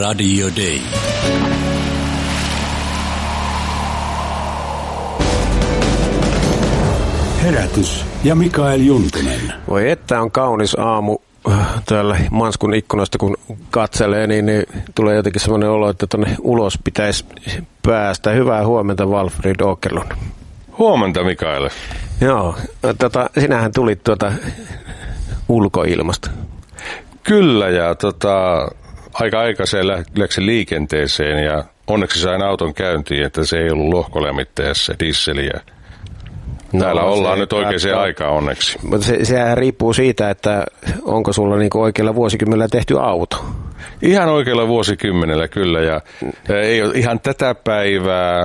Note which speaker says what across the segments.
Speaker 1: Radio Day.
Speaker 2: Herätys ja Mikael Juntunen.
Speaker 3: Voi että on kaunis aamu täällä Manskun ikkunasta, kun katselee, niin tulee jotenkin semmoinen olo, että tuonne ulos pitäisi päästä. Hyvää huomenta, Walfrid Åkerlund.
Speaker 4: Huomenta, Mikael.
Speaker 3: Joo, sinähän tulit ulkoilmasta.
Speaker 4: Kyllä, ja aika aikaiseen läksin liikenteeseen, ja onneksi sain auton käyntiin, että se ei ollut lohkolämmittäjässä dieseliä. Täällä ollaan nyt oikeaan aikaan onneksi.
Speaker 3: Mutta sehän riippuu siitä, että onko sulla niinku oikealla vuosikymmenellä tehty auto.
Speaker 4: Ihan oikealla vuosikymmenellä kyllä, ja ei ole ihan tätä päivää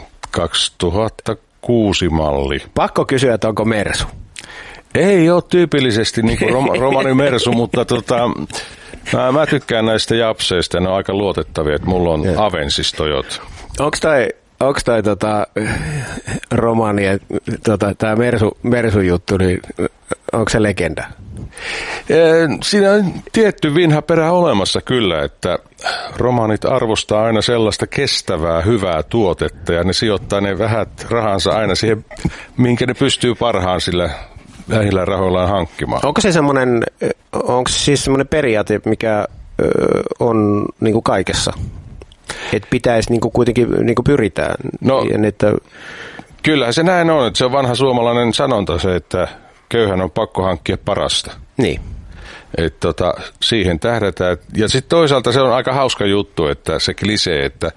Speaker 4: 2006 malli.
Speaker 3: Pakko kysyä, että onko Mersu?
Speaker 4: Ei ole tyypillisesti niin kuin romani Mersu, mutta mä tykkään näistä japseista, ne on aika luotettavia, että mulla on Avensis Toyota.
Speaker 3: Onko toi romani, tämä Mersu juttu, niin onko se legenda?
Speaker 4: Siinä on tietty vinha perä olemassa kyllä, että romanit arvostaa aina sellaista kestävää, hyvää tuotetta, ja ne sijoittaa ne vähät rahansa aina siihen, minkä ne pystyy parhaan sillä vähillä rahoillaan hankkimaan.
Speaker 3: Onko se siis semmoinen periaate, mikä on niin kuin kaikessa? Että pitäisi niin kuin kuitenkin niin kuin pyritään?
Speaker 4: No, kyllähän se näin on, että se on vanha suomalainen sanonta se, että köyhän on pakko hankkia parasta.
Speaker 3: Niin.
Speaker 4: Että siihen tähdätään. Ja sitten toisaalta se on aika hauska juttu, että se klisee, että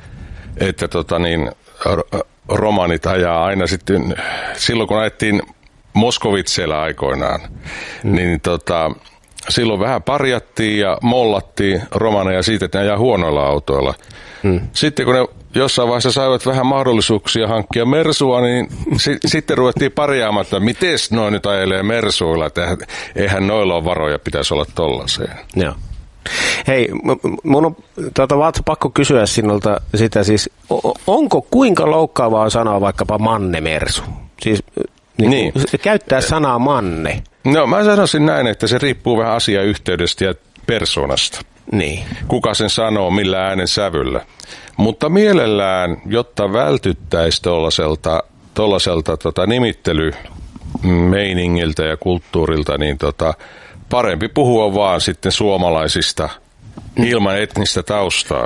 Speaker 4: romanit ajaa aina sitten, silloin kun ajettiin Moskovitseillä aikoinaan, niin silloin vähän parjattiin ja mollattiin romaneja siitä, että ne ajaa huonoilla autoilla. Sitten kun ne jossain vaiheessa saivat vähän mahdollisuuksia hankkia Mersua, niin sitten ruvettiin parjaamaan, että mites noin nyt ajelee Mersuilla, että eihän noilla ole varoja, pitäisi olla tollaiseen.
Speaker 3: Joo. Hei, mun on pakko kysyä sinulta sitä siis, onko kuinka loukkaavaa sanoa vaikkapa manne-mersu? Siis niin. Käyttää sanaa manne.
Speaker 4: No mä sanoisin näin, että se riippuu vähän asiayhteydestä ja persoonasta.
Speaker 3: Niin.
Speaker 4: Kuka sen sanoo, millä äänen sävyllä. Mutta mielellään, jotta vältyttäisiin tuollaiselta nimittelymeiningiltä ja kulttuurilta, niin parempi puhua vaan sitten suomalaisista ilman etnistä taustaa.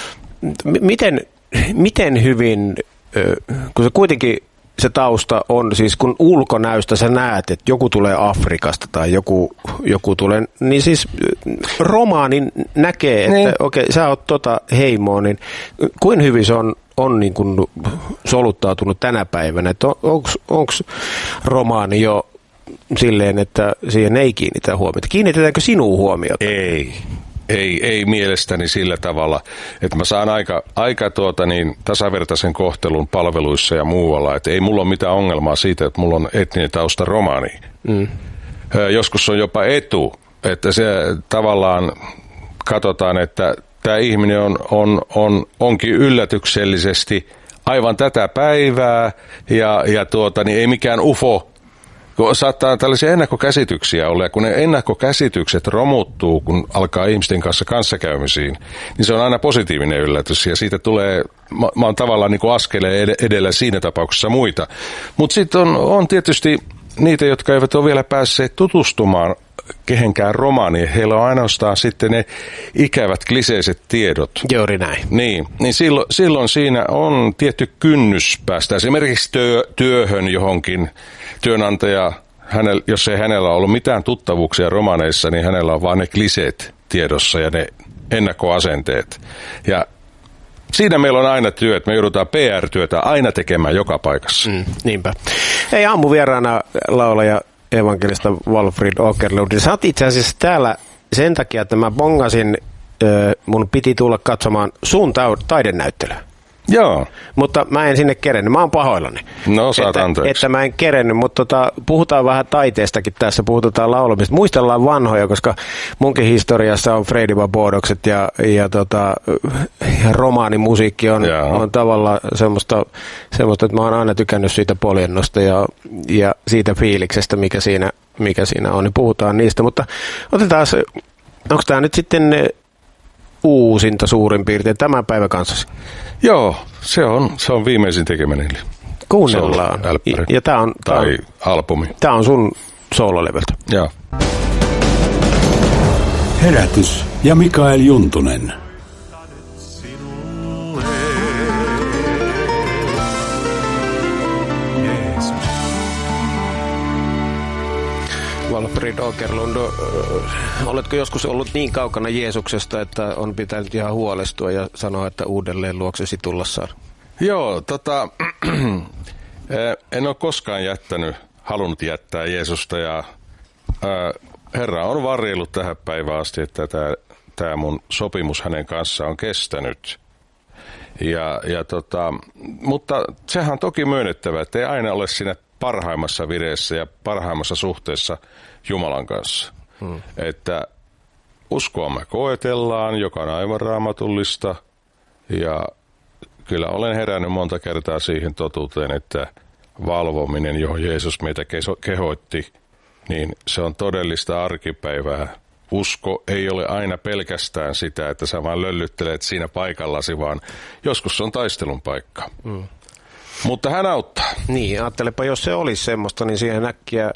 Speaker 4: Miten hyvin, kun se kuitenkin se tausta on, siis kun ulkonäöstä sä näet, että joku tulee Afrikasta tai joku tulee, niin siis romaani näkee, että okei, sä oot heimoa, niin kuin hyvin se on niin kuin soluttautunut tänä päivänä, että onko romaani jo silleen, että siihen ei kiinnitä huomiota? Kiinnitetäänkö sinuun huomiota? Ei mielestäni sillä tavalla, että mä saan aika tasavertaisen kohtelun palveluissa ja muualla, että ei mulla ole mitään ongelmaa siitä, että mulla on etninen tausta romani. Joskus on jopa etu, että se tavallaan katsotaan, että tämä ihminen onkin yllätyksellisesti aivan tätä päivää ja ei mikään ufo. Kun saattaa tällaisia ennakkokäsityksiä olla, ja kun ne ennakkokäsitykset romuttuu, kun alkaa ihmisten kanssa kanssakäymisiin, niin se on aina positiivinen yllätys, ja siitä tulee, mä oon tavallaan niin kuin askeleen edellä siinä tapauksessa muita. Mutta sitten on tietysti niitä, jotka eivät ole vielä päässeet tutustumaan kehenkään romaaniin. Heillä on ainoastaan sitten ne ikävät kliseiset tiedot.
Speaker 3: Juuri näin.
Speaker 4: Niin silloin siinä on tietty kynnys päästä esimerkiksi työhön johonkin. Työnantaja, jos ei hänellä ollut mitään tuttavuuksia romaneissa, niin hänellä on vaan ne kliseet tiedossa ja ne ennakkoasenteet. Ja siinä meillä on aina työt. Me joudutaan PR-työtä aina tekemään joka paikassa.
Speaker 3: Niinpä. Hei, aamuvieraana laulaja evankelista Walfrid Åkerlund. Sä oot itse asiassa täällä sen takia, että mä bongasin, mun piti tulla katsomaan sun taidenäyttelyä.
Speaker 4: Joo.
Speaker 3: Mutta mä en sinne kerennyt. Mä oon pahoillani.
Speaker 4: No, saat anteeksi.
Speaker 3: Että mä en kerennyt, mutta puhutaan vähän taiteestakin tässä, puhutaan laulamista. Muistellaan vanhoja, koska munkin historiassa on Freddie Babodokset ja romaanimusiikki on tavallaan semmoista, että mä oon aina tykännyt siitä poljennosta ja siitä fiiliksestä, mikä siinä on. Niin puhutaan niistä, mutta otetaan, onko tämä nyt sitten uusinta suurin piirtein tämän päivän kanssa.
Speaker 1: Joo, se on viimeisin tekemäni.
Speaker 3: Kuunnellaan. Ja tää on
Speaker 1: albumi.
Speaker 3: Tää on sun soololevyltä.
Speaker 1: Joo.
Speaker 2: Herätys ja Mikael Juntunen.
Speaker 3: Valfrid Åkerlund, oletko joskus ollut niin kaukana Jeesuksesta, että on pitänyt ihan huolestua ja sanoa, että uudelleen luoksesi tullassaan?
Speaker 1: Joo, en ole koskaan halunnut jättää Jeesusta ja Herra on varjellut tähän päivään asti, että tämä mun sopimus hänen kanssaan on kestänyt. Mutta sehän on toki myönnettävä, että ei aina ole siinä parhaimmassa vireessä ja parhaimmassa suhteessa Jumalan kanssa. Että uskoa me koetellaan, joka on aivan raamatullista, ja kyllä olen herännyt monta kertaa siihen totuuteen, että valvominen, johon Jeesus meitä kehoitti, niin se on todellista arkipäivää. Usko ei ole aina pelkästään sitä, että sä vaan löllyttelet siinä paikallasi, vaan joskus se on taistelun paikka. Mutta hän auttaa.
Speaker 3: Niin, ajattelepa, jos se olisi semmoista, niin siihen äkkiä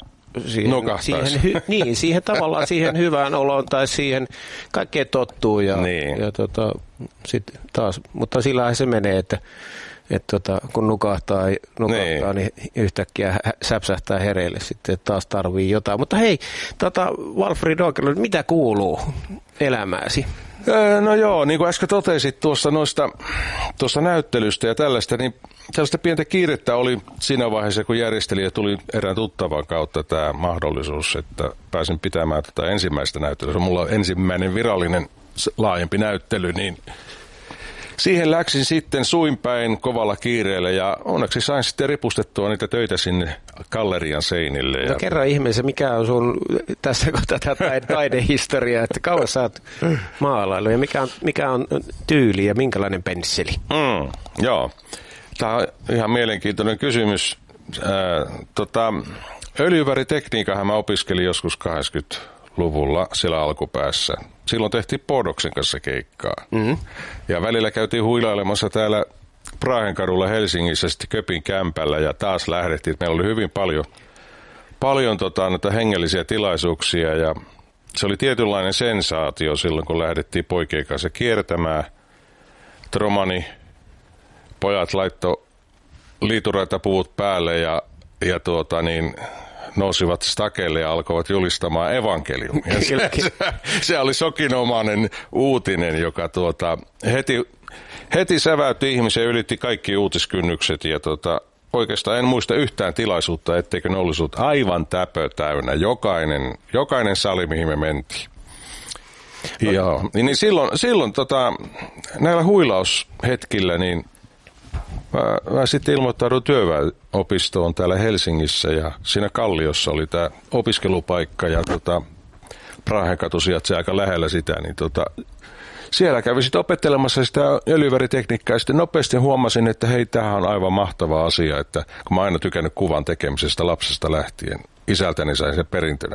Speaker 3: siihen tavallaan siihen hyvään oloon tai siihen kaikkeen tottuu ja sit taas, mutta sillähän se menee, että kun nukahtaa niin yhtäkkiä säpsähtää hereille sitten, että taas tarvii jotain. Mutta hei, Valfrid Åkerlund, mitä kuuluu elämääsi?
Speaker 1: No joo, niin kuin äsken totesit tuosta näyttelystä ja tällaista, niin tällaista pientä kiirettä oli siinä vaiheessa, kun järjestelijä tuli erään tuttavan kautta tämä mahdollisuus, että pääsin pitämään tätä ensimmäistä näyttelyä. Se on mulla ensimmäinen virallinen laajempi näyttely, niin siihen läksin sitten suinpäin kovalla kiireellä ja onneksi sain sitten ripustettua niitä töitä sinne gallerian seinille.
Speaker 3: No kerro ihmeessä, mikä on sun tässä tätä taidehistoriaa, että kauan sä oot maalailu ja mikä on tyyli ja minkälainen pensseli?
Speaker 1: Joo, tämä on ihan mielenkiintoinen kysymys. Öljyväritekniikahan mä opiskelin joskus 80-luvulla siellä alkupäässä. Silloin tehtiin Bodoksen kanssa keikkaa. Ja välillä käytiin huilailemassa täällä Prahenkadulla Helsingissä sitten Köpin kämpällä ja taas lähdettiin. Meillä oli hyvin paljon näitä hengellisiä tilaisuuksia ja se oli tietynlainen sensaatio silloin, kun lähdettiin poikien kanssa kiertämään. Romani pojat laittoi liituraitapuvut päälle ja nousivat stakeille ja alkoivat julistamaan evankeliumia. Se oli sokinomainen uutinen, joka heti säväytti ihmisen, ylitti kaikki uutiskynnykset ja oikeastaan en muista yhtään tilaisuutta, etteikö ne olisi aivan täpö täynnä. Jokainen sali, mihin me mentiin. Joo, niin silloin näillä huilaushetkillä niin mä sitten ilmoittaudun työväenopistoon täällä Helsingissä ja siinä Kalliossa oli tämä opiskelupaikka ja Prahenkatu sijaitsee aika lähellä sitä, niin siellä kävin sitten opettelemassa sitä öljyväritekniikkaa ja sitten nopeasti huomasin, että hei, tämähän on aivan mahtava asia, että kun mä aina tykännyt kuvan tekemisestä lapsesta lähtien, isältäni sain sen perintönä.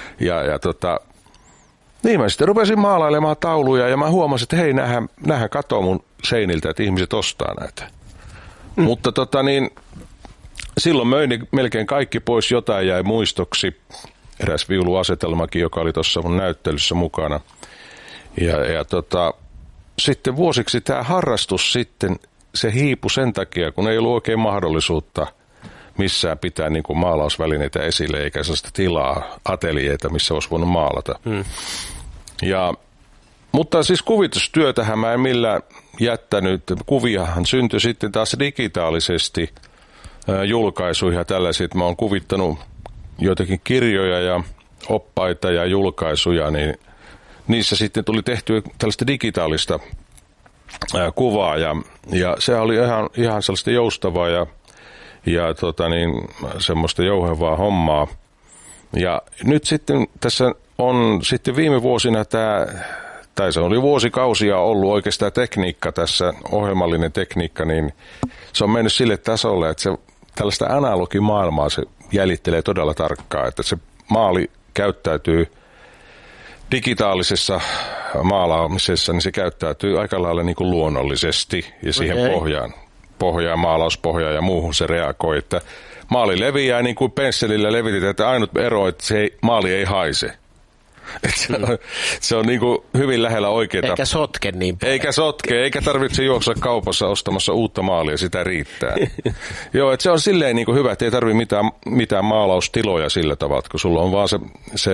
Speaker 1: Niin mä sitten rupesin maalailemaan tauluja ja mä huomasin, että hei, näähän katoo mun seiniltä, että ihmiset ostaa näitä. Mutta silloin möin melkein kaikki pois, jotain jäi muistoksi. Eräs viuluasetelmakin, joka oli tuossa mun näyttelyssä mukana. Sitten vuosiksi tämä harrastus sitten, se hiipui sen takia, kun ei ollut oikein mahdollisuutta missään pitää niin kuin maalausvälineitä esille, eikä sellaista tilaa, ateljeita, missä olisi voinut maalata. Mutta siis kuvitustyötähän mä en millään jättänyt. Kuviahan syntyi sitten taas digitaalisesti julkaisuihin ja tällaisia. Mä oon kuvittanut joitakin kirjoja ja oppaita ja julkaisuja, niin niissä sitten tuli tehtyä tällaista digitaalista kuvaa ja se oli ihan sellaista joustavaa ja semmoista jouhevaa hommaa. Ja nyt sitten tässä on sitten viime vuosina se oli vuosikausia ollut oikeastaan tekniikka tässä, ohjelmallinen tekniikka, niin se on mennyt sille tasolle, että se tällaista analogimaailmaa se jäljittelee todella tarkkaan, että se maali käyttäytyy digitaalisessa maalaamisessa, niin se käyttäytyy aika lailla niin kuin luonnollisesti ja siihen pohjaan, maalauspohjaan ja muuhun se reagoi, että maali leviää niin kuin pensselillä levitetään, että ainut ero, että maali ei haise. Se on niin kuin hyvin lähellä oikeaa.
Speaker 3: Eikä sotke niin paljon.
Speaker 1: Eikä sotke, eikä tarvitse juoksua kaupassa ostamassa uutta maalia, sitä riittää. Joo, että se on silleen niin kuin hyvä, että ei tarvitse mitään maalaustiloja sillä tavalla, kun sulla on vaan se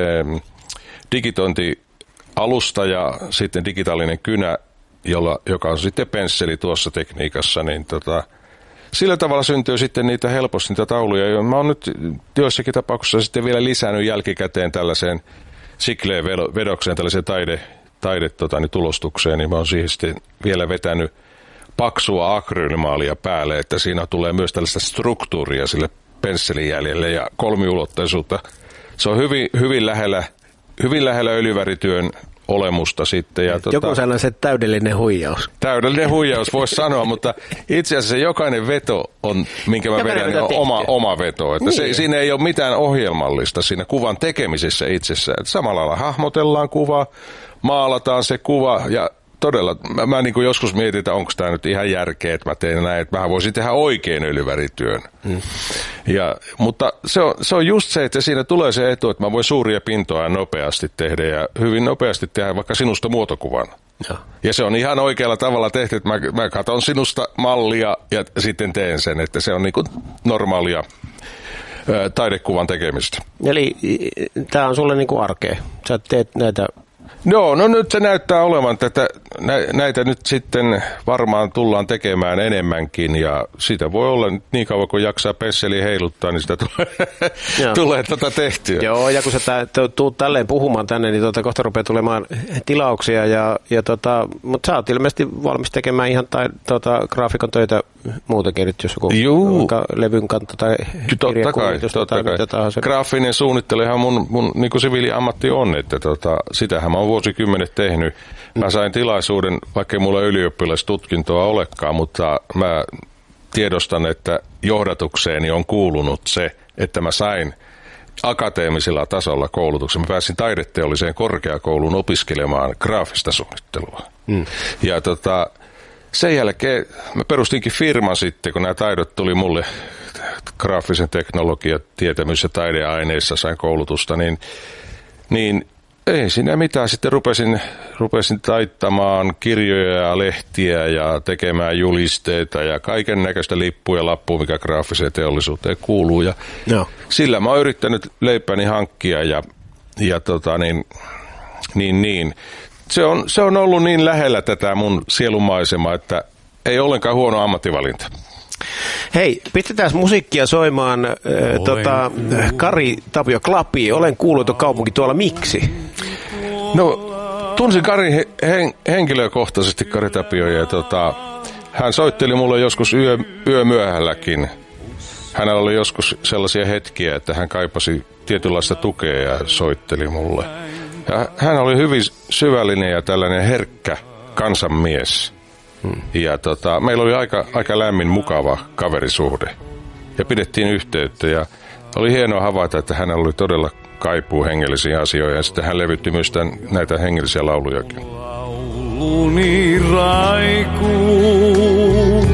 Speaker 1: digitointialusta ja sitten digitaalinen kynä, joka on sitten pensseli tuossa tekniikassa, niin sillä tavalla syntyy sitten helposti niitä tauluja. Mä oon nyt joissakin tapauksissa sitten vielä lisännyt jälkikäteen tällaiseen sikleen vedokseen, tällaiseen tulostukseen, niin mä oon siihen sitten vielä vetänyt paksua akryylimaalia päälle, että siinä tulee myös tällaista struktuuria sille pensselijäljelle ja kolmiulotteisuutta. Se on hyvin lähellä öljyvärityön olemusta sitten. Ja
Speaker 3: joku sellainen täydellinen huijaus.
Speaker 1: Täydellinen huijaus, voisi sanoa, mutta itse asiassa jokainen veto on, minkä mä vedän, oma veto. Että niin. Siinä ei ole mitään ohjelmallista siinä kuvan tekemisessä itsessään. Että samalla lailla hahmotellaan kuva, maalataan se kuva ja todella, mä niin kuin joskus mietin, että onko tämä nyt ihan järkeä, että mä teen näin, että mähän voisin tehdä oikein öljyvärityön. Mutta se on just se, että siinä tulee se etu, että mä voin suuria pintoja nopeasti tehdä ja hyvin nopeasti tehdä vaikka sinusta muotokuvan. Ja se on ihan oikealla tavalla tehty, että mä katson sinusta mallia ja sitten teen sen, että se on niin kuin normaalia taidekuvan tekemistä.
Speaker 3: Eli tämä on sulle niin kuin arkea. Sä teet näitä.
Speaker 1: Joo, no nyt se näyttää olevan, että näitä nyt sitten varmaan tullaan tekemään enemmänkin ja siitä voi olla niin kauan kun jaksaa pensseliä heiluttaa, niin sitä tulee tehtyä.
Speaker 3: Joo, ja kun sä tuut tälleen puhumaan tänne, niin kohta rupeaa tulemaan tilauksia, mutta sä oot ilmeisesti valmis tekemään ihan graafikon töitä muutenkin, nyt jos joku levyn kanto tai kirjakuvitus tai mitä tahansa.
Speaker 1: Graafinen suunnittelijahan mun niin kuin siviiliammatti on, että sitähän mä oon vuosikymmenet tehnyt. Mä sain tilaisuuden, vaikka ei mulla ylioppilastutkintoa olekaan, mutta mä tiedostan, että johdatukseeni on kuulunut se, että mä sain akateemisella tasolla koulutuksen. Mä pääsin taideteolliseen korkeakouluun opiskelemaan graafista suunnittelua. Ja sen jälkeen mä perustinkin firman sitten, kun nämä taidot tuli mulle graafisen teknologian tietämys- ja taideaineissa sain koulutusta, niin ei siinä mitään. Sitten rupesin taittamaan kirjoja ja lehtiä ja tekemään julisteita ja kaiken näköistä lippua ja lappua, mikä graafiseen teollisuuteen kuuluu. Ja sillä mä oon yrittänyt leipäni hankkia Se on ollut niin lähellä tätä mun sielunmaisemaa, että ei ollenkaan huono ammattivalinta.
Speaker 3: Hei, pistetään musiikkia soimaan Kari Tapio Klapi, Olen kuuluton kaupunki tuolla, miksi?
Speaker 1: No, tunsin Kari henkilökohtaisesti, Kari Tapio, ja hän soitteli mulle joskus yömyöhälläkin. Hänellä oli joskus sellaisia hetkiä, että hän kaipasi tietynlaista tukea ja soitteli mulle. Ja hän oli hyvin syvällinen ja tällainen herkkä kansanmies. Ja meillä oli aika lämmin, mukava kaverisuhde. Ja pidettiin yhteyttä ja oli hienoa havaita, että hänellä oli todella kaipuu hengellisiin asioihin. Ja sitten hän levytti myös näitä hengellisiä laulujakin. Lauluni raikuu.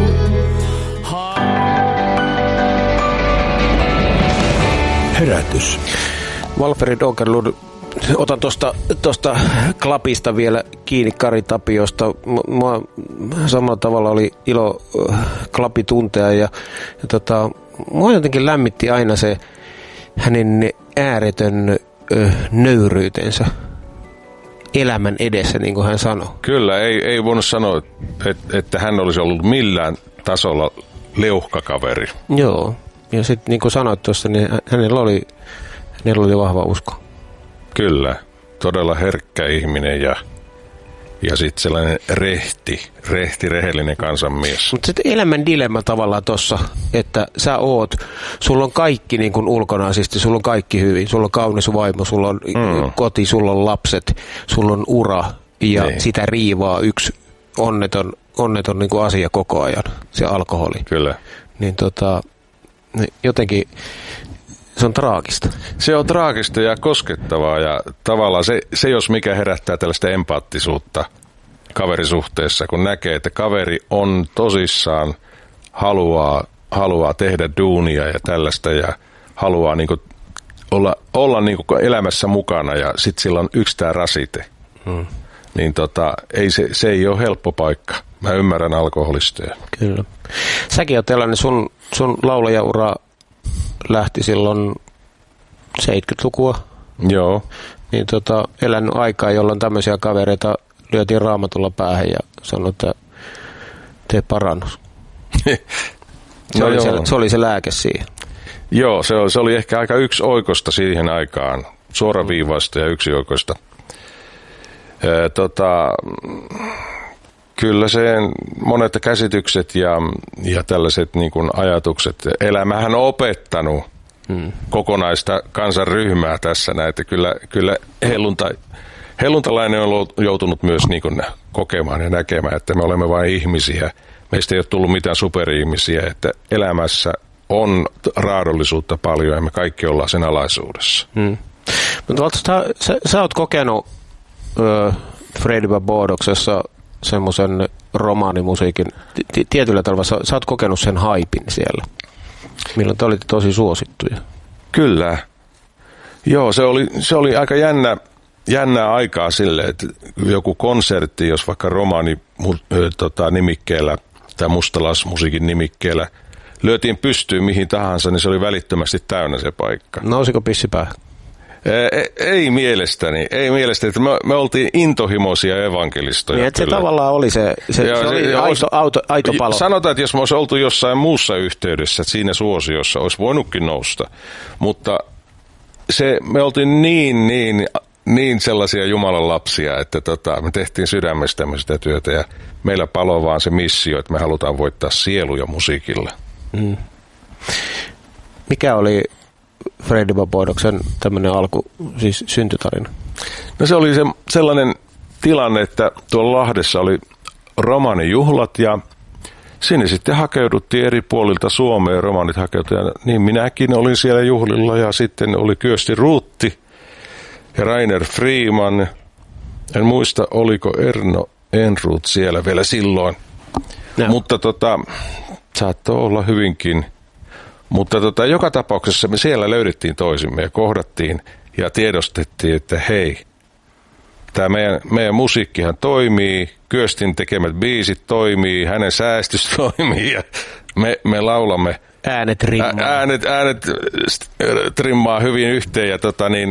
Speaker 2: Herätys.
Speaker 3: Walfrid Åkerlund, otan tuosta Klapista vielä kiinni Kari Tapiosta. Mua samalla tavalla oli ilo Klapi tuntea ja mua jotenkin lämmitti aina se hänen ääretön nöyryytensä elämän edessä, niin kuin hän sanoi.
Speaker 1: Kyllä, ei voinut sanoa, että hän olisi ollut millään tasolla leuhkakaveri.
Speaker 3: Joo, ja sitten niin kuin sanoit tuossa, niin hänellä oli vahva usko.
Speaker 1: Kyllä, todella herkkä ihminen ja sitten sellainen rehellinen kansanmies.
Speaker 3: Mutta sitten elämän dilemma tavallaan tuossa, että sulla on kaikki niin kuin ulkonaisesti, sulla on kaikki hyvin, sulla on kaunis vaimo, sulla on koti, sulla on lapset, sulla on ura ja sitä riivaa yksi onneton niin kuin asia koko ajan, se alkoholi.
Speaker 1: Kyllä.
Speaker 3: Niin jotenkin Se on traagista.
Speaker 1: Se on traagista ja koskettavaa ja tavallaan se jos mikä herättää tällaista empaattisuutta kaverisuhteessa, kun näkee, että kaveri on tosissaan, haluaa tehdä duunia ja tällaista ja haluaa niinku olla niinku elämässä mukana ja sitten sillä on yksi tää rasite. Niin se ei ole helppo paikka. Mä ymmärrän alkoholisteja.
Speaker 3: Kyllä. Säkin oot tällainen, sun laulajaura lähti silloin 70-lukua.
Speaker 1: Joo.
Speaker 3: Niin elänyt aikaa, jolloin tämmöisiä kavereita lyötiin raamatulla päähän ja sanoi, että tee parannus. Se oli se lääke siihen.
Speaker 1: Joo, se oli ehkä aika yksioikoista siihen aikaan. Suoraviivaista ja yksioikoista. Kyllä se monet käsitykset ja tällaiset niin kuin ajatukset. Elämähän on opettanut kokonaista kansanryhmää tässä näitä. Kyllä helluntalainen on joutunut myös niin kuin kokemaan ja näkemään, että me olemme vain ihmisiä. Meistä ei ole tullut mitään superihmisiä, että elämässä on raadollisuutta paljon ja me kaikki ollaan sen alaisuudessa.
Speaker 3: Mutta sä oot kokenut Freddy Barbadoksessa semmoisen romaanimusiikin, tietyllä tavalla sä oot kokenut sen haipin siellä, milloin te olitte tosi suosittuja. Kyllä.
Speaker 1: Joo, se oli aika jännää aikaa sille, että joku konsertti, jos vaikka romaani nimikkeellä tai mustalaismusiikin nimikkeellä lyötiin pystyyn mihin tahansa, niin se oli välittömästi täynnä se paikka.
Speaker 3: Nousiko pissi päähän?
Speaker 1: Ei mielestäni. Että me oltiin intohimoisia evankelistoja.
Speaker 3: Niin, että se tavallaan oli se oli aito palo.
Speaker 1: Sanotaan, että jos me olisi oltu jossain muussa yhteydessä, että siinä suosiossa olisi voinutkin nousta. Mutta me oltiin niin sellaisia Jumalan lapsia, että me tehtiin sydämestämme sitä työtä ja meillä paloi vaan se missio, että me halutaan voittaa sieluja musiikilla.
Speaker 3: Mikä oli Freddy Barbadoksen tämmöinen siis syntytarina?
Speaker 1: No se oli sellainen tilanne, että tuolla Lahdessa oli romaanijuhlat ja sinne sitten hakeuduttiin eri puolilta Suomea, romaanit hakeutui. Niin minäkin olin siellä juhlilla ja sitten oli Kyösti Ruutti ja Rainer Freeman. En muista, oliko Erno Enroth siellä vielä silloin. No. Mutta saattoi olla hyvinkin. Mutta joka tapauksessa me siellä löydettiin toisimme ja kohdattiin ja tiedostettiin, että hei, tämä meidän musiikkihan toimii, Kyöstin tekemät biisit toimii, hänen säästys toimii ja me laulamme.
Speaker 3: Äänet rimmaa.
Speaker 1: Äänet trimmaa hyvin yhteen ja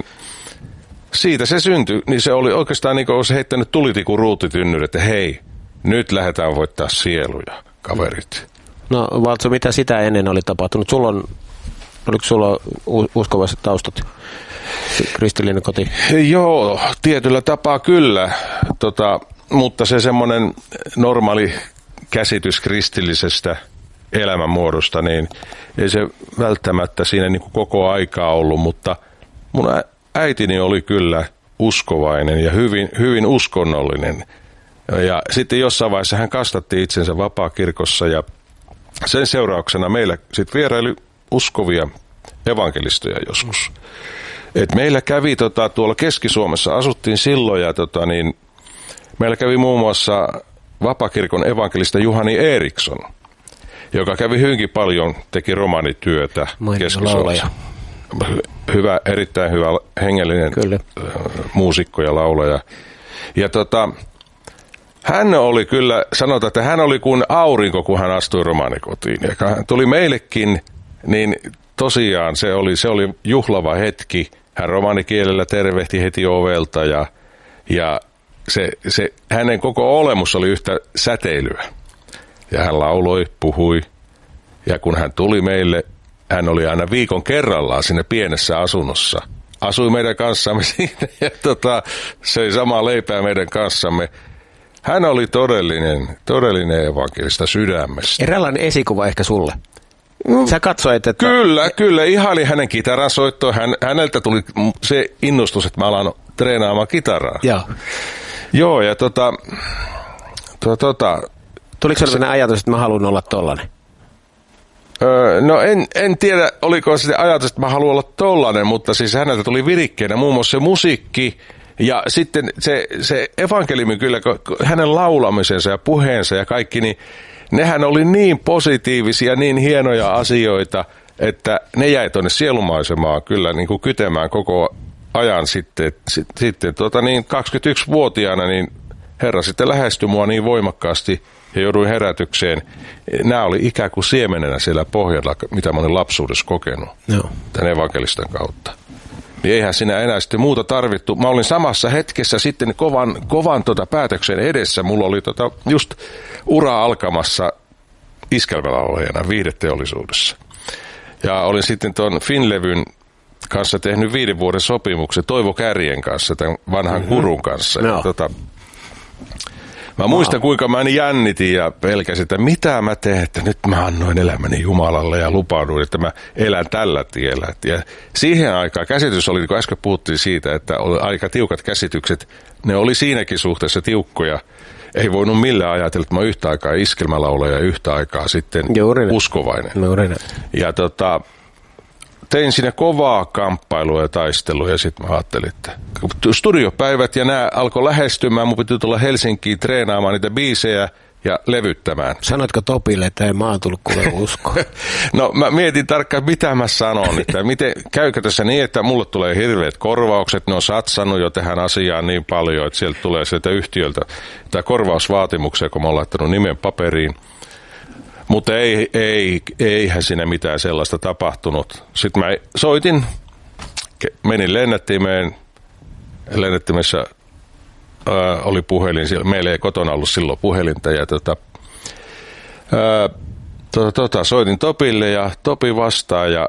Speaker 1: siitä se syntyi. Niin se oli oikeastaan niin kuin olisi heittänyt tulitikun ruutitynnyri, että hei, nyt lähdetään voittaa sieluja, kaverit.
Speaker 3: No Valtso, mitä sitä ennen oli tapahtunut? Oliko sulla uskovaiset taustat? Kristillinen koti?
Speaker 1: Joo, tietyllä tapaa kyllä, mutta se semmoinen normaali käsitys kristillisestä elämänmuodosta, niin ei se välttämättä siinä niin kuin koko aikaa ollut, mutta mun äitini oli kyllä uskovainen ja hyvin, hyvin uskonnollinen. Ja sitten jossain vaiheessa hän kastatti itsensä vapaakirkossa ja sen seurauksena meillä sitten vieraili uskovia evankelistoja joskus. Et meillä kävi tuolla Keski-Suomessa, asuttiin silloin ja meillä kävi muun muassa vapaakirkon evankelista Juhani Eriksson, joka kävi hyvinkin paljon, teki romaanityötä Keski-Suomessa. Erittäin hyvä hengellinen muusikko ja laulaja. Ja hän oli kyllä, sanotaan, että hän oli kuin aurinko, kun hän astui romaanikotiin. Ja hän tuli meillekin, niin tosiaan se oli juhlava hetki. Hän romaanikielellä tervehti heti ovelta ja se hänen koko olemus oli yhtä säteilyä. Ja hän lauloi, puhui ja kun hän tuli meille, hän oli aina viikon kerrallaan sinne pienessä asunnossa. Asui meidän kanssamme siinä ja söi samaa leipää meidän kanssamme. Hän oli todellinen evankelista sydämestä.
Speaker 3: Eräänlainen esikuva ehkä sulle. Sä katsoit, että...
Speaker 1: Kyllä. Ihaili hänen kitaran soittoa. Häneltä tuli se innostus, että mä alan treenaamaan kitaraa. Joo, ja
Speaker 3: Tuliko sellainen ajatus, että mä haluan olla tollainen?
Speaker 1: No en tiedä, oliko se ajatus, että mä haluan olla tollainen, mutta siis häneltä tuli virikkeenä muun muassa se musiikki ja sitten se evankeliumi kyllä, hänen laulamisensa ja puheensa ja kaikki, niin nehän oli niin positiivisia, niin hienoja asioita, että ne jäi tuonne sielumaisemaan kyllä niin kuin kytemään koko ajan sitten 21-vuotiaana, niin Herra sitten lähestyi mua niin voimakkaasti ja jouduin herätykseen. Nämä oli ikään kuin siemenenä siellä pohjalla, mitä mä olin lapsuudessa kokenut tämän evankelistan kautta. Niin eihän siinä enää sitten muuta tarvittu. Mä olin samassa hetkessä sitten kovan päätöksen edessä. Mulla oli just ura alkamassa iskelmälaulajana viihdeteollisuudessa. Ja olin sitten tuon Finlevyn kanssa tehnyt 5 vuoden sopimuksen Toivo Kärjen kanssa, tämän vanhan gurun kanssa. No. Mä muistan, kuinka mä jännitin ja pelkäsin, että mitä mä teen, että nyt mä annoin elämäni Jumalalle ja lupauduin, että mä elän tällä tiellä. Ja siihen aikaan käsitys oli, niin kuin äsken puhuttiin siitä, että oli aika tiukat käsitykset. Ne oli siinäkin suhteessa tiukkoja. Ei voinut millään ajatella, että mä yhtä aikaa iskelmälaulaja ja yhtä aikaa sitten uskovainen. Ja tein siinä kovaa kamppailua ja taistelua ja sitten mä ajattelin, että studiopäivät ja nämä alkoi lähestymään. Mun piti tulla Helsinkiin treenaamaan niitä biisejä ja levyttämään.
Speaker 3: Sanoitko Topille, että ei mä oon tullut kuule uskoa?
Speaker 1: No mä mietin tarkkaan, mitä mä sanon. Että käykö tässä niin, että mulle tulee hirveät korvaukset. Ne on satsannut jo tähän asiaan niin paljon, että sieltä tulee sieltä yhtiöltä tämä korvausvaatimuksia, kun mä oon laittanut nimen paperiin. Mutta eihän siinä mitään sellaista tapahtunut. Sitten mä soitin, menin lennättimeen. Lennättimessä oli puhelin, meillä ei kotona ollut silloin puhelinta. Ja soitin Topille ja Topi vastaa ja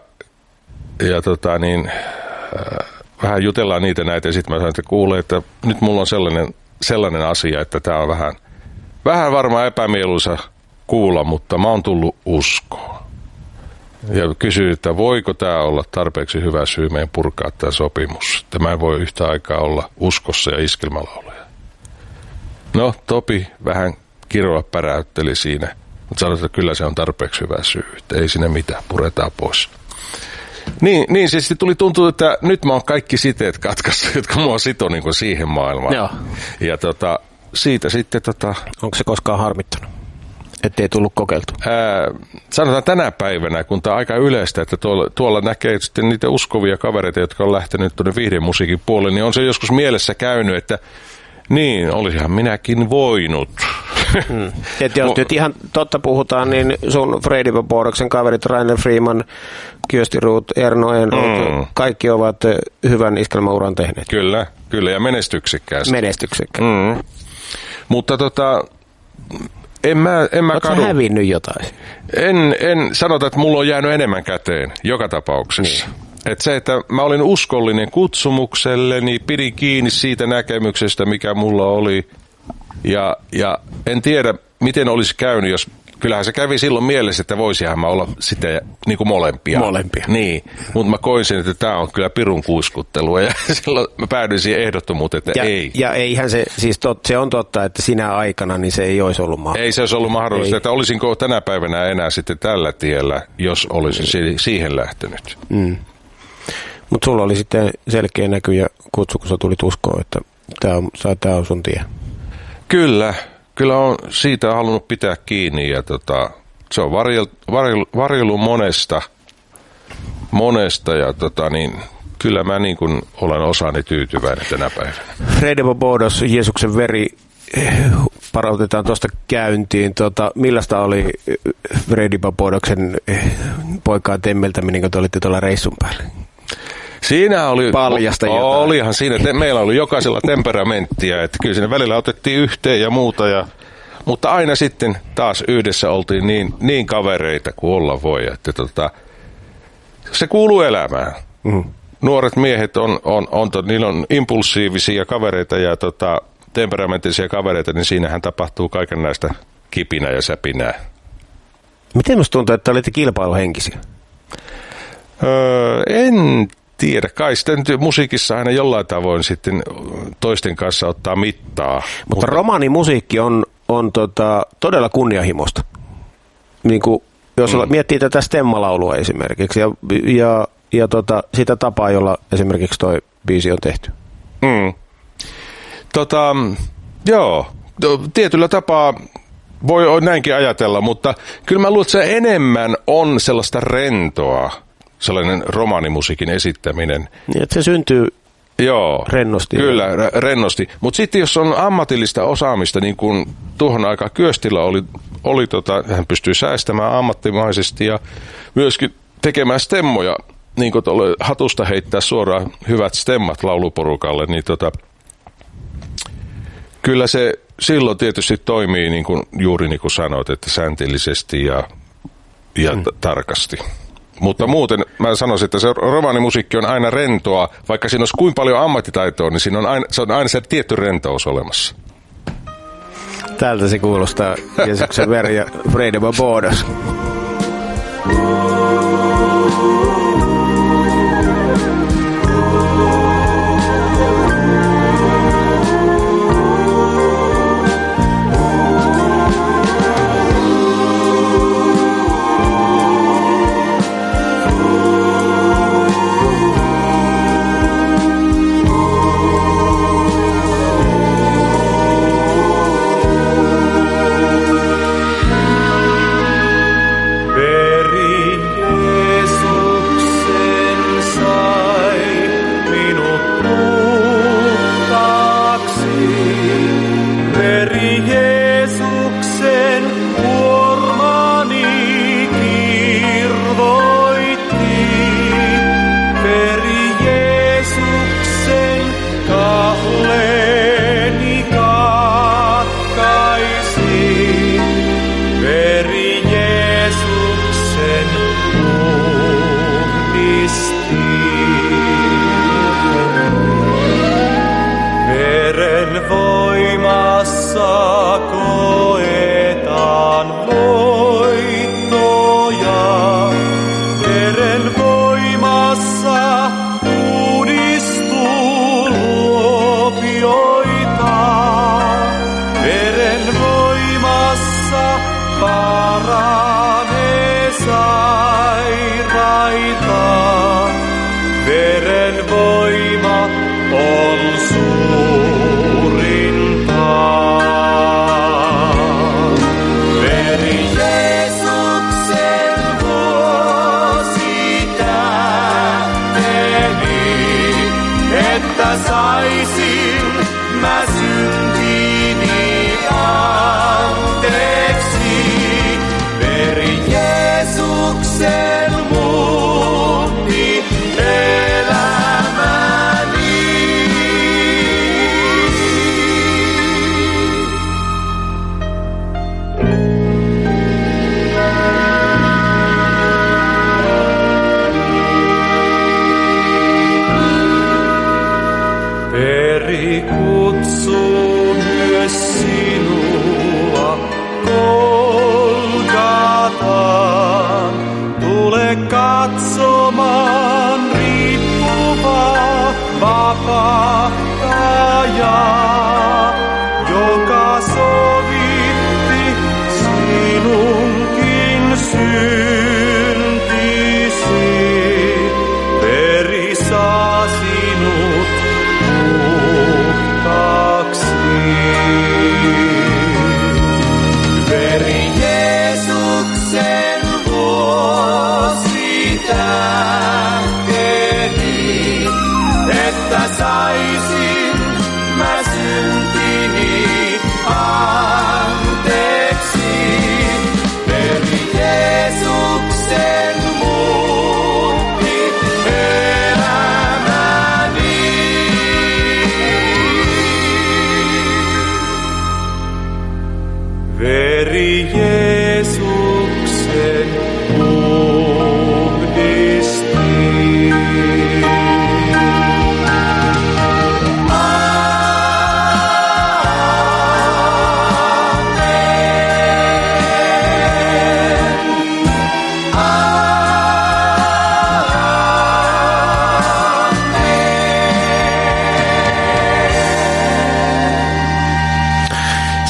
Speaker 1: vähän jutellaan näitä. Ja sitten mä sanoin, että kuulee, että nyt mulla on sellainen asia, että tämä on vähän varmaan epämieluisa kuulla, mutta mä oon tullut uskoon. Ja kysyin, että voiko tämä olla tarpeeksi hyvä syy meidän purkaa tämä sopimus. Että mä en voi yhtä aikaa olla uskossa ja iskelmälaulaja. No, Topi vähän kiroa päräytteli siinä, mutta sanoi, että kyllä se on tarpeeksi hyvä syy. Että ei siinä mitään, puretaan pois. Niin se sitten tuntuu, että nyt mä oon kaikki siteet katkaissut, jotka mua sitoo niin kuin siihen maailmaan. Joo. Ja siitä sitten
Speaker 3: Onko se koskaan harmittanut? Ettei tullut kokeiltu.
Speaker 1: Sanotaan tänä päivänä, kun tämä on aika yleistä, että tuolla näkee sitten niitä uskovia kavereita, jotka on lähtenyt tuonne viihdemusiikin puolelle, niin on se joskus mielessä käynyt, että niin, olisihan minäkin voinut.
Speaker 3: Et jos nyt ihan totta puhutaan, niin sun Freddy Vapodoksen kaverit Rainer Freeman, Kyösti Ruut, Erno Enroth, kaikki ovat hyvän iskelmäuran tehneet.
Speaker 1: Kyllä ja menestyksekkäästi. Mutta En mä
Speaker 3: kadu. Oletko hävinnyt jotain?
Speaker 1: En sanota, että mulla on jäänyt enemmän käteen joka tapauksessa. Niin. Että se, että mä olin uskollinen kutsumukselle, niin pidin kiinni siitä näkemyksestä, mikä mulla oli. Ja en tiedä, miten olisi käynyt, jos kyllähän se kävi silloin mielessä, että voisihan mä olla sitten niin kuin molempia. Niin, mutta mä koin sen, että tämä on kyllä pirun kuiskuttelua ja silloin mä päädyin siihen ehdottomuuteen, että ei.
Speaker 3: Ja eihän se, siis se on totta, että sinä aikana niin se ei olisi ollut mahdollista.
Speaker 1: Ei se olisi ollut mahdollista, että olisinko tänä päivänä enää sitten tällä tiellä, jos olisin siihen lähtenyt.
Speaker 3: Mutta sulla oli sitten selkeä näky ja kutsu, kun sä tulit uskoon, että tämä on sun tie.
Speaker 1: Kyllä on siitä halunnut pitää kiinni ja se on varjellut monesta ja kyllä mä niin kuin olen osani tyytyväinen tänä päivänä.
Speaker 3: Freddy Vapodos, Jeesuksen veri, parautetaan tuosta käyntiin. Millaista oli Freddy Vapodoksen poikaan temmeltäminen, kun te olitte tuolla reissun päällä?
Speaker 1: Siinä oli,
Speaker 3: paljasta jotain.
Speaker 1: Olihan siinä, meillä oli jokaisella temperamenttia, että kyllä siinä välillä otettiin yhteen ja muuta, mutta aina sitten taas yhdessä oltiin niin kavereita kuin olla voi, että se kuuluu elämään. Nuoret miehet niillä on impulsiivisia kavereita ja temperamenttisia kavereita, niin siinähän tapahtuu kaiken näistä kipinää ja säpinää.
Speaker 3: Miten musta tuntuu, että olitte kilpailuhenkisiä?
Speaker 1: En tiedä. Kai sitten musiikissa aina jollain tavoin sitten toisten kanssa ottaa mittaa.
Speaker 3: Mutta romaanimusiikki on todella kunnianhimoista. Niin kuin jos miettii tätä Stemma-laulua esimerkiksi ja sitä tapaa, jolla esimerkiksi toi biisi on tehty.
Speaker 1: Joo, tietyllä tapaa voi näinkin ajatella, mutta kyllä mä luulen, että se enemmän on sellaista rentoa, sellainen romaanimusiikin esittäminen.
Speaker 3: Niin, että se syntyy rennosti.
Speaker 1: Kyllä, rennosti. Mutta sitten jos on ammatillista osaamista, niin kuin tuohon aikaan Kyöstillä oli hän pystyy säästämään ammattimaisesti ja myöskin tekemään stemmoja, niin kuin hatusta heittää suoraan hyvät stemmat lauluporukalle, niin kyllä se silloin tietysti toimii juuri niin kuin sanoit, että säntillisesti ja tarkasti. Mutta muuten mä sanoisin, että se romaanimusiikki on aina rentoa, vaikka siinä olisi kuinka paljon ammattitaitoa, niin siinä on aina se tietty rentous olemassa.
Speaker 3: Tältä se kuulostaa Jeesuksen veri ja Freedom of Borders.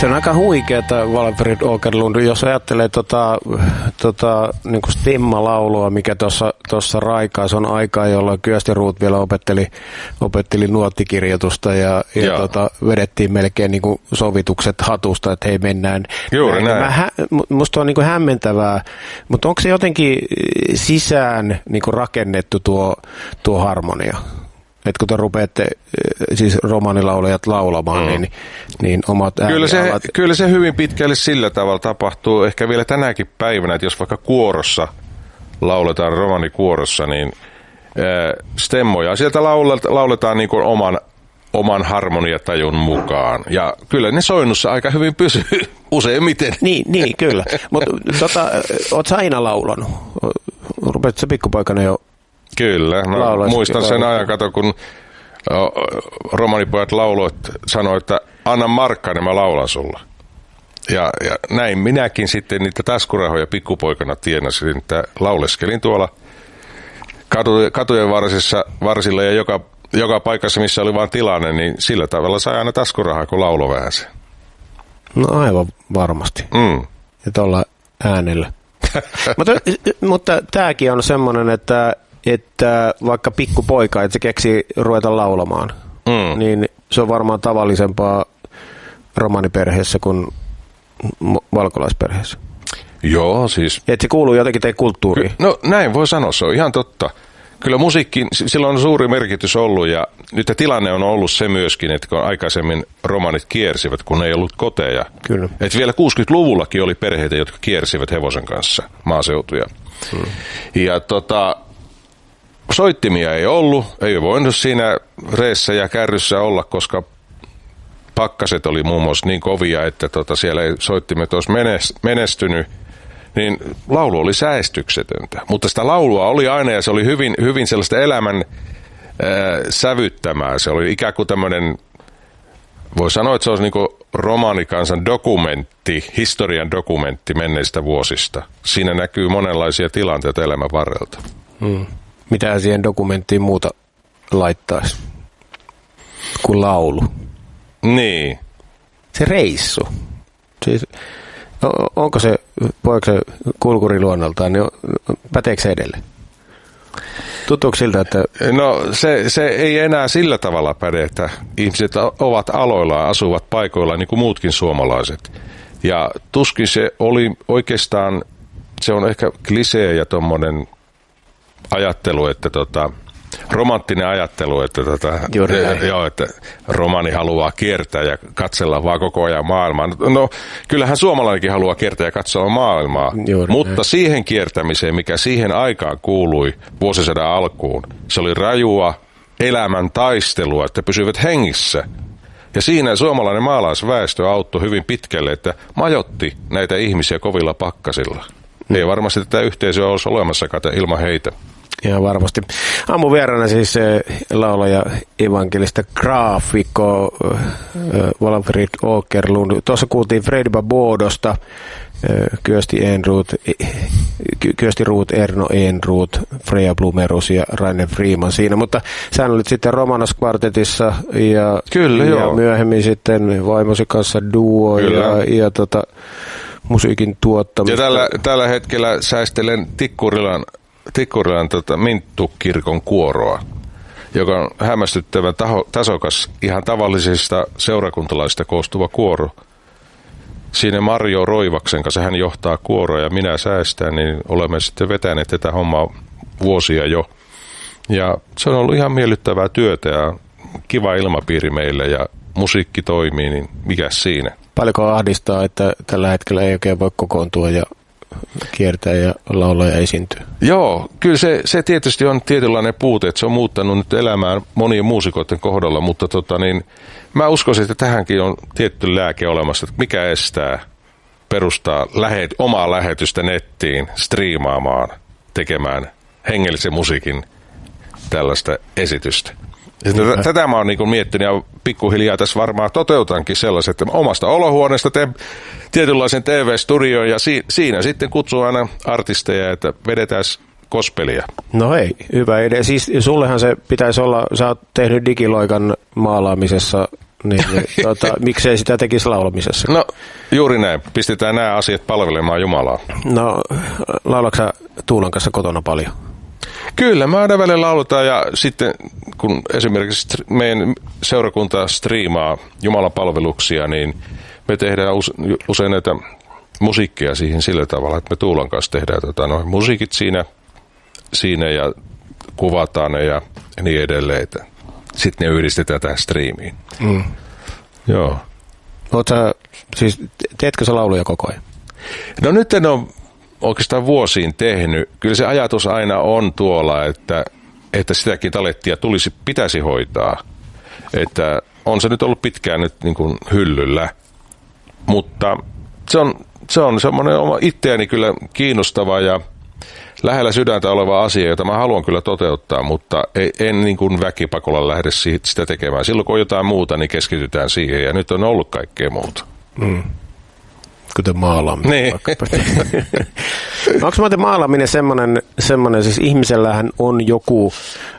Speaker 3: Se on aika huikeeta, Valfrid Åkerlund, jos ajattelee niin kuin Stimma-laulua, mikä tuossa raikaa, se on aikaa, jolloin Kyösti Ruut vielä opetteli nuottikirjoitusta ja vedettiin melkein niin kuin sovitukset hatusta, että hei mennään.
Speaker 1: Juuri näin.
Speaker 3: Musta on niin kuin hämmentävää, mutta onko se jotenkin sisään niin kuin rakennettu tuo harmonia? Että kun te rupeatte siis romanilaulajat laulamaan, niin omat äänialat...
Speaker 1: Kyllä se hyvin pitkälle sillä tavalla tapahtuu, ehkä vielä tänäkin päivänä, että jos vaikka kuorossa lauletaan, romanikuorossa, niin stemmoja sieltä lauletaan niin kuin oman harmoniatajun mukaan. Ja kyllä ne soinnussa aika hyvin pysyy useimmiten.
Speaker 3: Niin kyllä. Mutta oot sä aina laulanut? Rupeat sä pikkupoikana jo?
Speaker 1: Kyllä, muistan sen ajan, kun romanipojat sanoivat, että anna markka, niin mä laulan sulle. Ja näin minäkin sitten niitä taskurahoja pikkupoikana tienasin, että lauleskelin tuolla katujen varsilla ja joka paikassa, missä oli vaan tilanne, niin sillä tavalla sai aina taskurahaa, kun laulo vähäsen.
Speaker 3: No aivan varmasti. Ja tuolla äänellä. mutta tämäkin on semmoinen, että vaikka pikkupoika, että se keksii ruveta laulamaan, niin se on varmaan tavallisempaa romaniperheessä kuin valkolaisperheessä.
Speaker 1: Joo, siis...
Speaker 3: Että se kuuluu jotenkin teidän kulttuuriin.
Speaker 1: No näin voi sanoa, se on ihan totta. Kyllä musiikkiin, sillä on suuri merkitys ollut ja nyt tilanne on ollut se myöskin, että kun aikaisemmin romanit kiersivät, kun ei ollut koteja.
Speaker 3: Kyllä.
Speaker 1: Että vielä 60-luvullakin oli perheitä, jotka kiersivät hevosen kanssa maaseutuja. Ja soittimia ei ollut, ei voinut siinä reessä ja kärryssä olla, koska pakkaset oli muun muassa niin kovia, että siellä ei soittimet olisi menestynyt, niin laulu oli säestyksetöntä. Mutta sitä laulua oli aina ja se oli hyvin, hyvin sellaista elämän sävyttämää. Se oli ikään kuin tämmöinen, voi sanoa, että se olisi niin kuin romaanikansan dokumentti, historian dokumentti menneistä vuosista. Siinä näkyy monenlaisia tilanteita elämän varrelta.
Speaker 3: Mitä siihen dokumenttiin muuta laittaisi kuin laulu?
Speaker 1: Niin.
Speaker 3: Se reissu. Siis, onko se poika kulkuri luonnoltaan, niin päteekö se edelleen? Tuntuuko siltä, että...
Speaker 1: No se ei enää sillä tavalla päde, että ihmiset ovat aloillaan, asuvat paikoilla niin kuin muutkin suomalaiset. Ja tuskin se oli oikeastaan, se on ehkä klisee ja tommonen ajattelu, että romanttinen ajattelu, että, että romani haluaa kiertää ja katsella vaan koko ajan maailmaa. No kyllähän suomalainenkin haluaa kiertää ja katsoa maailmaa, mutta siihen kiertämiseen, mikä siihen aikaan kuului vuosisadan alkuun, se oli rajua elämän taistelua, että pysyvät hengissä. Ja siinä suomalainen maalaisväestö auttoi hyvin pitkälle, että majoitti näitä ihmisiä kovilla pakkasilla. Ei varmasti tätä yhteisöä olisi olemassakaan ilman heitä.
Speaker 3: Ihan varmasti. Aamun vieraana siis laulaja, evankelista graafikko Valfrid Åkerlund. Tuossa kuultiin Freddy Babodosta, Kyösti Ruut, Erno Enroth, Freja Blumerus ja Rainer Freeman siinä, mutta sä olit sitten Romanos Kvartetissa ja,
Speaker 1: kyllä,
Speaker 3: ja myöhemmin sitten vaimosi kanssa duo ja musiikin tuottamista.
Speaker 1: Ja tällä hetkellä säästelen Tikkurilan Minttu-kirkon kuoroa, joka on hämmästyttävän tasokas, ihan tavallisista seurakuntalaisista koostuva kuoro. Siinä Marjo Roivaksen kanssa hän johtaa kuoroa ja minä säästän, niin olemme sitten vetäneet tätä hommaa vuosia jo. Ja se on ollut ihan miellyttävää työtä ja kiva ilmapiiri meille ja musiikki toimii, niin mikäs siinä?
Speaker 3: Paljonko ahdistaa, että tällä hetkellä ei oikein voi kokoontua ja kiertää ja laulaa ja esiintyä?
Speaker 1: Joo, kyllä se tietysti on tietynlainen puute, että se on muuttanut nyt elämään monien muusikoiden kohdalla, mutta mä uskoisin, että tähänkin on tietty lääke olemassa, että mikä estää perustaa omaa lähetystä nettiin, striimaamaan, tekemään hengellisen musiikin tällaista esitystä. Tätä mä oon niin kuin miettinyt ja pikkuhiljaa tässä varmaan toteutankin sellaiset, että omasta olohuoneesta teen tietynlaisen TV-studion ja siinä sitten kutsuu aina artisteja, että vedetään gospelia.
Speaker 3: No hei, hyvä idea. Siis sullehan se pitäisi olla, sä oot tehnyt digiloikan maalaamisessa miksei sitä tekisi laulamisessa?
Speaker 1: No juuri näin. Pistetään nämä asiat palvelemaan Jumalaa.
Speaker 3: No laulatko sä Tuulan kanssa kotona paljon?
Speaker 1: Kyllä, mä aina välillä lauletaan ja sitten kun esimerkiksi meidän seurakunta striimaa Jumalan palveluksia, niin me tehdään usein näitä musiikkia siihen sillä tavalla, että me Tuulan kanssa tehdään musiikit siinä ja kuvataan ne ja niin edelleen. Sitten ne yhdistetään tähän striimiin. Mm. Joo.
Speaker 3: Teetkö sä lauluja koko ajan?
Speaker 1: No nyt en ole oikeastaan vuosiin tehnyt. Kyllä se ajatus aina on tuolla, että sitäkin talettia pitäisi hoitaa. Että on se nyt ollut pitkään nyt niin kuin hyllyllä. Mutta se on semmoinen itseäni kyllä kiinnostava ja lähellä sydäntä oleva asia, jota mä haluan kyllä toteuttaa, mutta en niin kuin väkipakolla lähde sitä tekemään. Silloin kun on jotain muuta, niin keskitytään siihen ja nyt on ollut kaikkea muuta. Mm.
Speaker 3: Kuten maalaaminen.
Speaker 1: Niin.
Speaker 3: Onko muuten maalaaminen semmoinen, siis ihmisellähän on joku,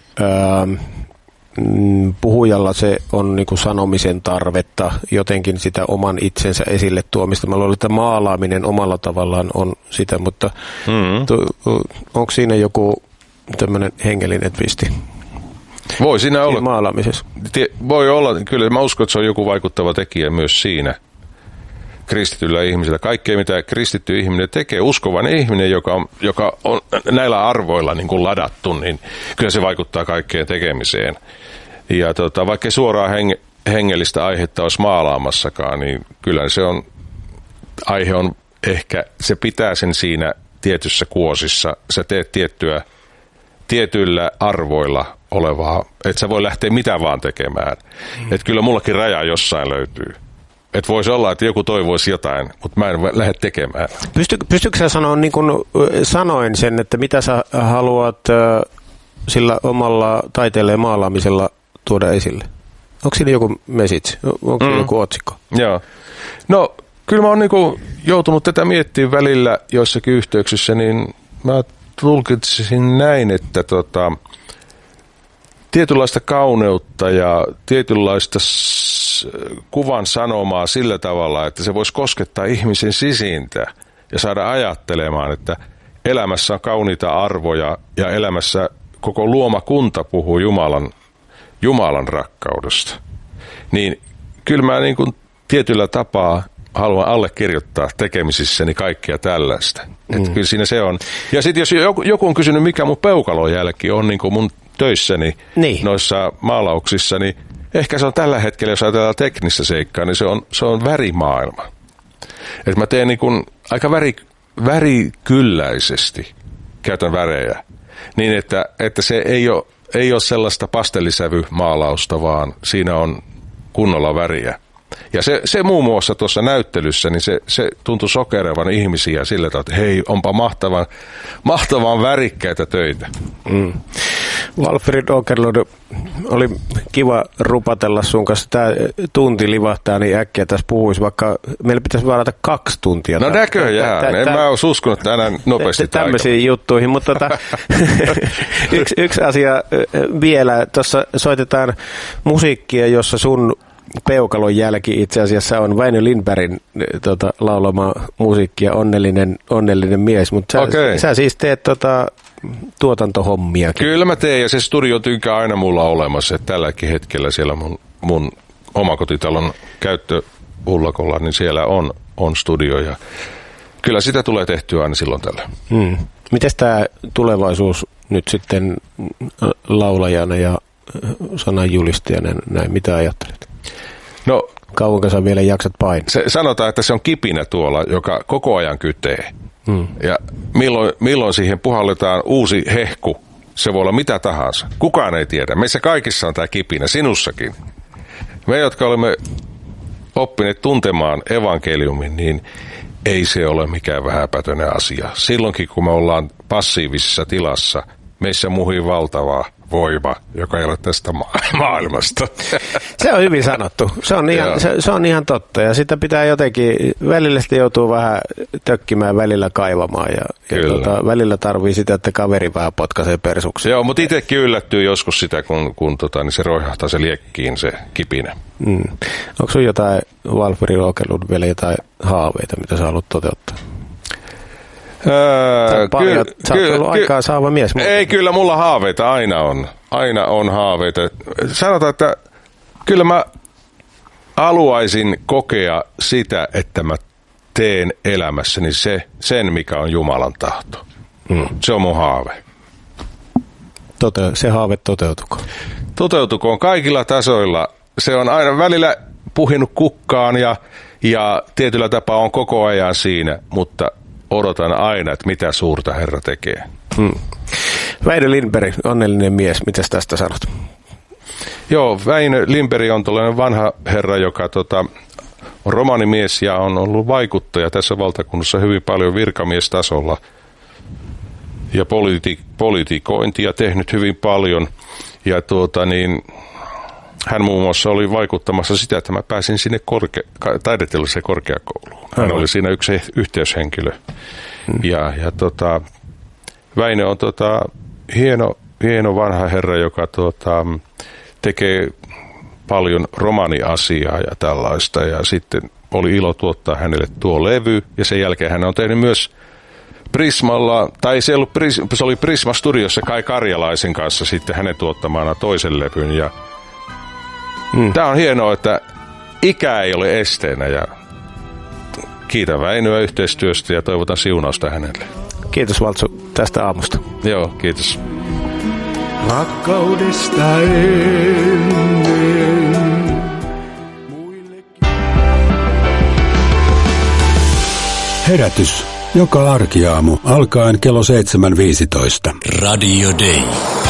Speaker 3: puhujalla se on niinku sanomisen tarvetta, jotenkin sitä oman itsensä esille tuomista. Mä luulen, että maalaaminen omalla tavallaan on sitä, mutta onko siinä joku tämmöinen hengellinen twisti?
Speaker 1: Voi siinä olla.
Speaker 3: Maalaamisessa.
Speaker 1: Voi olla, kyllä mä uskon, että se on joku vaikuttava tekijä myös siinä. Kristityllä ihmisellä. Kaikkea, mitä kristitty ihminen tekee, uskovainen ihminen, joka on näillä arvoilla niin kuin ladattu, niin kyllä se vaikuttaa kaikkeen tekemiseen. Ja vaikka suoraan hengellistä aihetta olisi maalaamassakaan, niin kyllä aihe on ehkä, se pitää sen siinä tietyssä kuosissa. Sä teet tietyillä arvoilla olevaa, että sä voi lähteä mitä vaan tekemään. Että kyllä mullakin raja jossain löytyy. Että voisi olla, että joku toivoisi jotain, mutta mä en lähde tekemään.
Speaker 3: Pystytkö sä sanoa niin kuin sanoin sen, että mitä sä haluat sillä omalla taiteella ja maalaamisella tuoda esille? Onko siinä joku message? Onko siinä joku otsikko?
Speaker 1: Joo. No, kyllä mä oon niinku joutunut tätä miettimään välillä joissakin yhteyksissä, niin mä tulkitsin näin, että tietynlaista kauneutta ja tietynlaista kuvan sanomaa sillä tavalla, että se voisi koskettaa ihmisen sisintä ja saada ajattelemaan, että elämässä on kauniita arvoja ja elämässä koko luomakunta puhuu Jumalan rakkaudesta. Niin kyllä mä niin kuin tietyllä tapaa haluan allekirjoittaa tekemisissäni kaikkea tällaista. Että kyllä siinä se on. Ja sitten jos joku on kysynyt, mikä mun peukalonjälki on niin kuin mun töissäni noissa maalauksissa, niin ehkä se on tällä hetkellä, jos ajatellaan teknistä seikkaa, niin se on värimaailma. Että mä teen niin kuin aika värikylläisesti, käytän värejä, niin että se ei ole sellaista pastellisävymaalausta, vaan siinä on kunnolla väriä. Ja se muun muassa tuossa näyttelyssä, niin se tuntui sokerevan ihmisiä sillä tavalla, että hei, onpa mahtavan värikkäitä töitä.
Speaker 3: Walfrid Åkerlund, oli kiva rupatella sun kanssa. Tämä tunti livahtaa niin äkkiä tässä puhuisi, vaikka meillä pitäisi varata 2 tuntia.
Speaker 1: No näköjään. En mä olisi uskonut tänään nopeasti.
Speaker 3: Tämmöisiin juttuihin, mutta yksi asia vielä. Tuossa soitetaan musiikkia, jossa sun peukalon jälki itse asiassa on Väinö Lindbergin laulama musiikkia, onnellinen mies, mutta sä siis teet tuotantohommia.
Speaker 1: Kyllä mä teen, ja se studiotynkä aina mulla on olemassa, että tälläkin hetkellä siellä mun omakotitalon käyttöullakolla, niin siellä on studio, ja kyllä sitä tulee tehtyä aina silloin tällä.
Speaker 3: Mites tämä tulevaisuus nyt sitten laulajana ja sananjulistajana, näin, mitä ajattelet?
Speaker 1: No,
Speaker 3: kauanko sä vielä jaksat painaa?
Speaker 1: Sanotaan, että se on kipinä tuolla, joka koko ajan kytee. Ja milloin siihen puhalletaan uusi hehku, se voi olla mitä tahansa. Kukaan ei tiedä. Meissä kaikissa on tämä kipinä, sinussakin. Me, jotka olemme oppineet tuntemaan evankeliumin, niin ei se ole mikään vähäpätöinen asia. Silloinkin, kun me ollaan passiivisessa tilassa, meissä muhii valtava voima, joka ei ole tästä maailmasta.
Speaker 3: Se on hyvin sanottu. Se on ihan totta. Ja sitä pitää jotenkin, välillä sitä joutuu vähän tökkimään, välillä kaivamaan. Ja välillä tarvii sitä, että kaveri vähän potkaisee persuksi.
Speaker 1: Joo, mutta itsekin yllättyy joskus sitä, kun niin se roihahtaa se liekkiin, se kipinä.
Speaker 3: Onko sun jotain, Valferi Rokelund, vielä jotain haaveita, mitä sä haluat toteuttaa? Sä oot ollut aikaa saava mies.
Speaker 1: Ei, kyllä mulla haaveita aina on haaveita. Sanotaan, että kyllä mä haluaisin kokea sitä, että mä teen elämässäni sen, mikä on Jumalan tahto. Se on mun haave.
Speaker 3: Se haave toteutukoon?
Speaker 1: Toteutukoon kaikilla tasoilla. Se on aina välillä puhinut kukkaan ja tietyllä tapaa on koko ajan siinä, mutta odotan aina, että mitä suurta Herra tekee.
Speaker 3: Väinö Lindberg, onnellinen mies. Mitäs tästä sanot?
Speaker 1: Joo, Väinö Lindberg on tällainen vanha herra, joka on romanimies ja on ollut vaikuttaja tässä valtakunnassa hyvin paljon virkamiestasolla ja politikointia tehnyt hyvin paljon. Ja hän muun muassa oli vaikuttamassa sitä, että mä pääsin sinne taidetieteelliseen korkeakouluun. Hän oli siinä yksi yhteyshenkilö. Ja Väinö on hieno vanha herra, joka tekee paljon romaniasiaa ja tällaista. Ja sitten oli ilo tuottaa hänelle tuo levy. Ja sen jälkeen hän on tehnyt myös Prismalla, tai se oli Prisma Studiossa Kai Karjalaisen kanssa sitten hänen tuottamana toisen levyn. Ja tämä on hienoa, että ikä ei ole esteenä ja kiitän Väinöä yhteistyöstä ja toivotan siunausta hänelle.
Speaker 3: Kiitos Valtsu tästä aamusta.
Speaker 1: Joo, kiitos.
Speaker 2: Rakkaudesta ennen. Herätys. Joka arkiaamu alkaen kello 7.15.
Speaker 5: Radio Day.